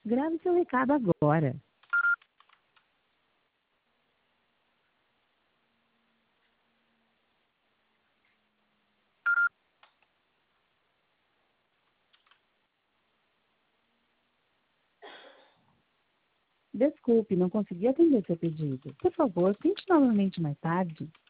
Grave seu recado agora. Desculpe, não consegui atender seu pedido. Por favor, tente novamente mais tarde.